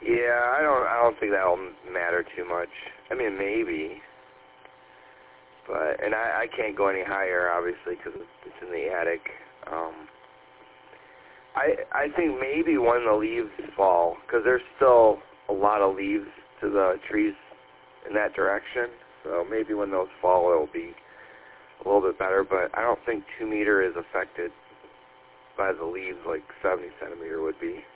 Yeah, I don't think that'll matter too much. I mean, maybe, but I can't go any higher, obviously, because it's in the attic. I think maybe when the leaves fall, because there's still a lot of leaves to the trees in that direction, so maybe when those fall it'll be a little bit better, but I don't think 2 meter is affected by the leaves like 70 centimeter would be.